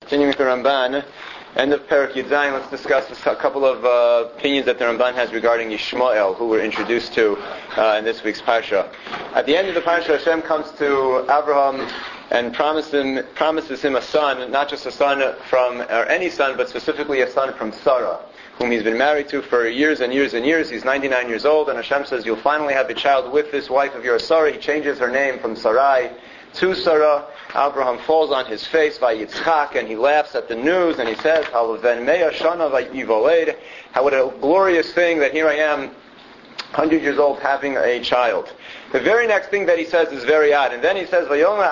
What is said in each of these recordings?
Continuing with the Ramban, end of Perek Yud Zayin, let's discuss a couple of opinions that the Ramban has regarding Yishmael, who we're introduced to in this week's Parsha. At the end of the Parsha, Hashem comes to Abraham and promises him a son, not just a son from, or any son, but specifically a son from Sarah, whom he's been married to for years and years and years. He's 99 years old, and Hashem says, you'll finally have a child with this wife of yours, Sarah. He changes her name from Sarai to Sarah. Abraham falls on his face by Yitzchak, and he laughs at the news, and he says, how what a glorious thing that here I am, 100 years old, having a child. The very next thing that he says is very odd, and then he says,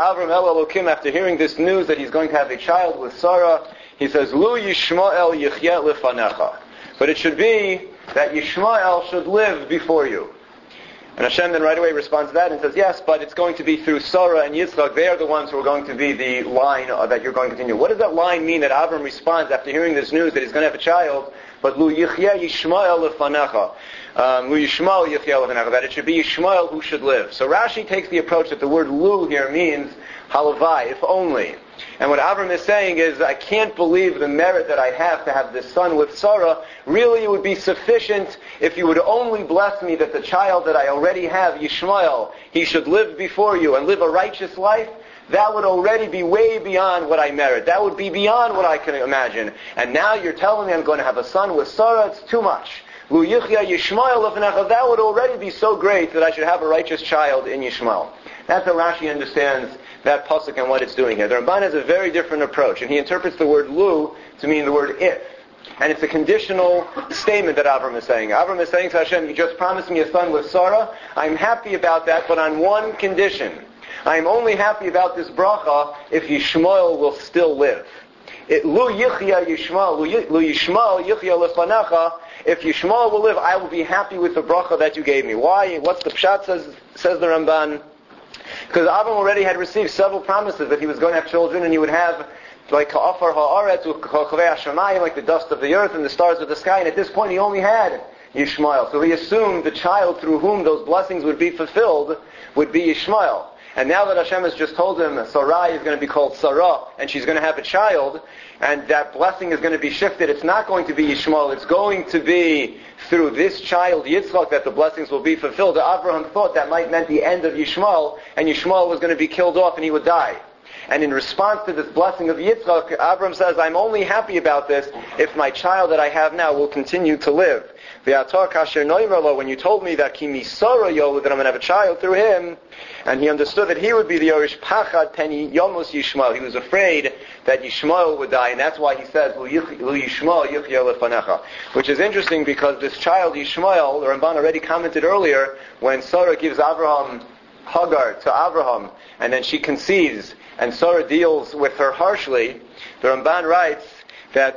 after hearing this news that he's going to have a child with Sarah, he says, Lu Yishmael yichyet lefanecha. But it should be that Yishmael should live before you. And Hashem then right away responds to that and says, yes, but it's going to be through Sarah and Yitzchak. They are the ones who are going to be the line that you're going to continue. What does that line mean that Avram responds after hearing this news that he's going to have a child? But Lu Yichya Yishmael lefanecha. Lu Yishmael Yichya lefanecha. That it should be Yishmael who should live. So Rashi takes the approach that the word Lu here means halavai, if only. And what Avram is saying is, I can't believe the merit that I have to have this son with Sarah. Really, it would be sufficient if you would only bless me that the child that I already have, Yishmael, he should live before you and live a righteous life. That would already be way beyond what I merit. That would be beyond what I can imagine. And now you're telling me I'm going to have a son with Sarah? It's too much. Lu Yichya Yishmael lefanecha. That would already be so great that I should have a righteous child in Yishmael. That's how Rashi understands that pasuk and what it's doing here. The Ramban has a very different approach, and he interprets the word lu to mean the word if. And it's a conditional statement that Avram is saying. Avram is saying to Hashem, you just promised me a son with Sarah. I'm happy about that, but on one condition. I'm only happy about this bracha if Yishmael will still live. Lu yichya Yishmael, lu Yishmael yichya lefanecha. If Yishmael will live, I will be happy with the bracha that you gave me. Why? What's the pshat, says the Ramban? Because Avram already had received several promises that he was going to have children, and he would have like ka'afar ha'aretz, ka'chavei hashamayim, like the dust of the earth and the stars of the sky. And at this point, he only had Yishmael. So he assumed the child through whom those blessings would be fulfilled would be Yishmael. And now that Hashem has just told him Sarai is going to be called Sarah, and she's going to have a child, and that blessing is going to be shifted, it's not going to be Yishmael, it's going to be through this child, Yitzchak, that the blessings will be fulfilled. Abraham thought that might meant the end of Yishmael, and Yishmael was going to be killed off and he would die. And in response to this blessing of Yitzchak, Abraham says, I'm only happy about this if my child that I have now will continue to live. When you told me that Kimi Sarah Yolad, that I'm going to have a child through him, and he understood that he would be the Yorish Pachad Peni Yomus Yishmael. He was afraid that Yishmael would die, and that's why he says, Lu Yishmael Yichya lefanecha. Which is interesting because this child Yishmael, the Ramban already commented earlier, when Sarah gives Abraham Hagar to Abraham, and then she conceives, and Sarah deals with her harshly, the Ramban writes that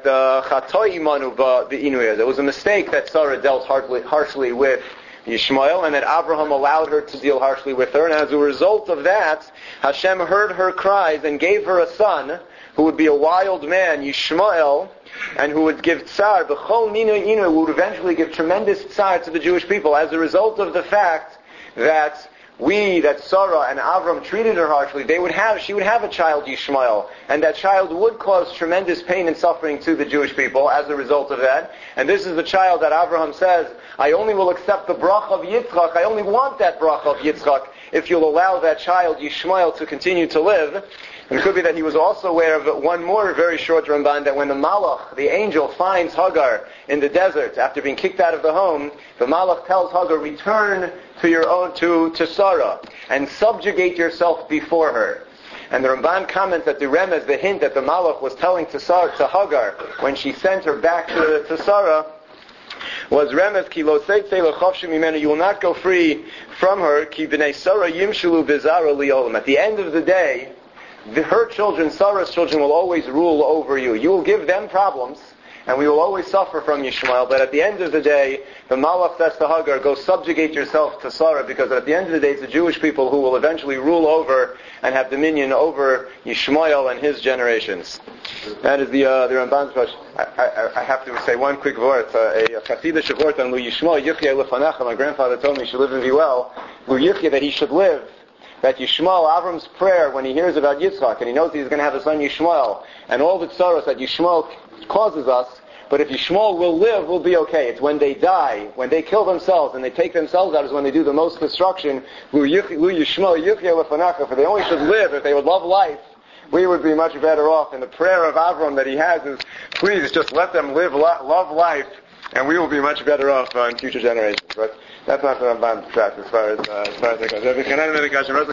there was a mistake that Sarah dealt harshly with Yishmael, and that Abraham allowed her to deal harshly with her, and as a result of that, Hashem heard her cries and gave her a son who would be a wild man, Yishmael, and who would give tsar, b'chol minu inu, who would eventually give tremendous tsar to the Jewish people as a result of the fact that Sarah and Avram treated her harshly. She would have a child, Yishmael, and that child would cause tremendous pain and suffering to the Jewish people as a result of that. And this is the child that Avraham says, I only will accept the bracha of Yitzchak, I only want that bracha of Yitzchak if you'll allow that child, Yishmael, to continue to live. And it could be that he was also aware of one more very short Ramban, that when the Malach, the angel, finds Hagar in the desert after being kicked out of the home, the Malach tells Hagar, return to your own, to Sarah, and subjugate yourself before her. And the Ramban comments that the remez, the hint that the Malach was telling to Hagar when she sent her back to Sarah, was remez ki lo seitze lo chavshu mimenu, you will not go free from her, ki b'nei Sarah yimshulu bizara liolam. At the end of the day, her children, Sarah's children, will always rule over you. You will give them problems, and we will always suffer from Yishmael, but at the end of the day, the Malach says to Hagar, go subjugate yourself to Sarah, because at the end of the day, it's the Jewish people who will eventually rule over and have dominion over Yishmael and his generations. That is the Ramban's question. I have to say one quick word. A Chassidish word on Lu Yishmael Yichya lefanecha. My grandfather told me he should live and be well. Lu Yichya, that he should live. that Yishmael, Avram's prayer when he hears about Yitzchak, and he knows he's going to have a son Yishmael, and all the tzaros that Yishmael causes us, but if Yishmael will live, we'll be okay. It's when they die, when they kill themselves, and they take themselves out, is when they do the most destruction. For they only should live. If they would love life, we would be much better off. And the prayer of Avram that he has is, please just let them love life, and we will be much better off in future generations. But that's not the Ramban track as far as it goes.